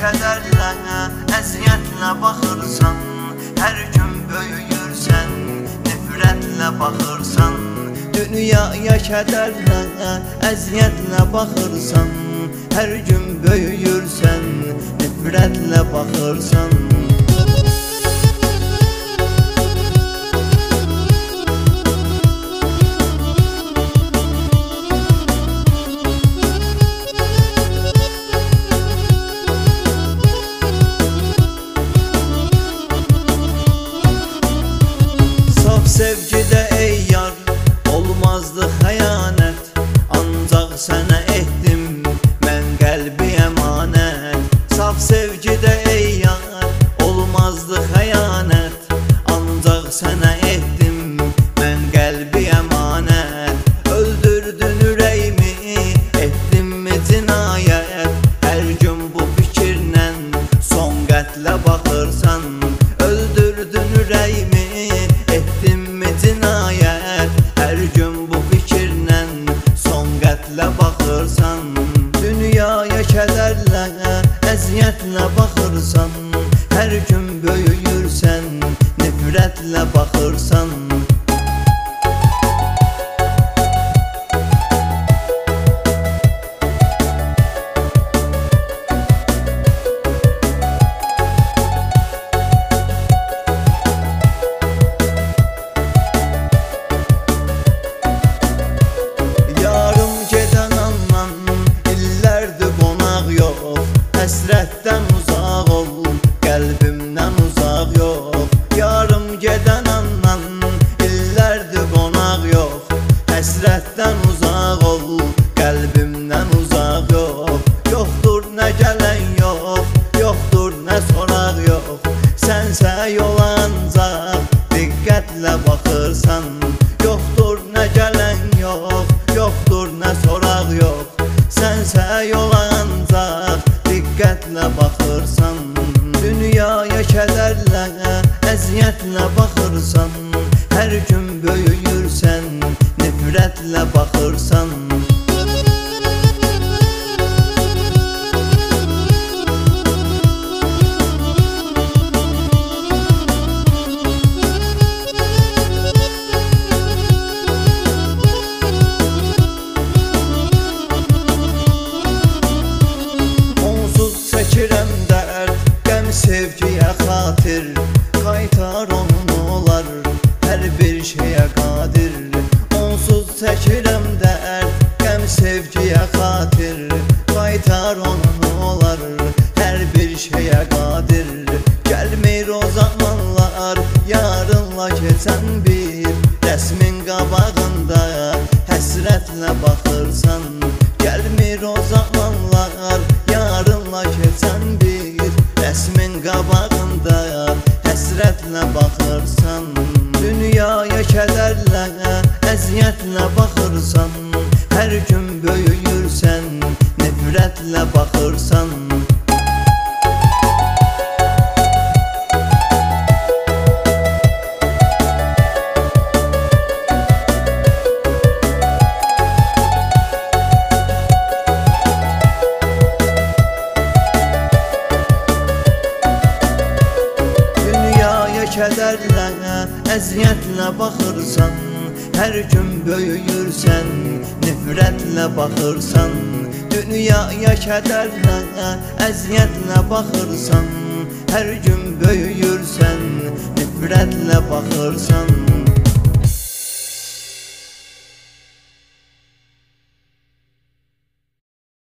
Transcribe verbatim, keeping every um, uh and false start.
kədərlə, əziyyətlə baxırsan, hər gün böyüyürsən, nifrətlə baxırsan. Dünyaya kədərlə, əziyyətlə baxırsan, hər gün böyüyürsən, nifrətlə baxırsan. Sevgidə ey yar, olmazdı xəyanət, ancaq sənə etdim mən qəlbi əmanət. Saf sevgidə ey yar, olmazdı xəyanət, ancaq sənə etdim mən qəlbi əmanət. Öldürdün ürəyimi, etdin mi cinayət, hər gün bu fikirlə son qətlə baxırsan. Öldürdün ürəyimi, etdin cinayət, hər gün bu fikirlə son qətlə baxırsan. Dünyaya kədərlə, əziyyətlə baxırsan, hər gün böyüyürsən, nifrətlə baxırsan. Həsrətdən uzaq ol, qəlbimdən uzaq yox. Yarım gedən andan, illərdir qonaq yox. Həsrətdən uzaq ol, qəlbimdən uzaq yox. Yoxdur nə gələn yox, yoxdur nə soraq yox. Sənsə yola ancaq diqqətlə baxırsan. Yoxdur nə gələn yox, yoxdur nə soraq yox. Sənsə yola ancaq diqqətlə baxırsan. Dünyaya kədərlə, əziyyətlə baxırsan, hər gün böyüyürsən, nifrətlə baxırsan. Çəkirəm dərd, qəm sevgiyə xatir, qaytar onun olar, hər bir şeyə qadir. Onsuz çəkirəm dərd, qəm sevgiyə xatir, qaytar onun olar, hər bir şeyə qadir. Gəlmir o zamanlar, yarınla keçən bir rəsmin qabağında həsrətlə baxırsan. Gəlmir o zamanlar, yarınla keçən bir rəsmin qabağında həsrətlə baxırsan. Dünyaya kədərlə, əziyyətlə baxırsan, hər gün böyüyürsən, nifrətlə baxırsan. Kədərlə, əziyyətlə baxırsan, hər gün böyüyürsən, nifrətlə baxırsan. Dünyaya kədərlə, əziyyətlə baxırsan, hər gün böyüyürsən, nifrətlə baxırsan.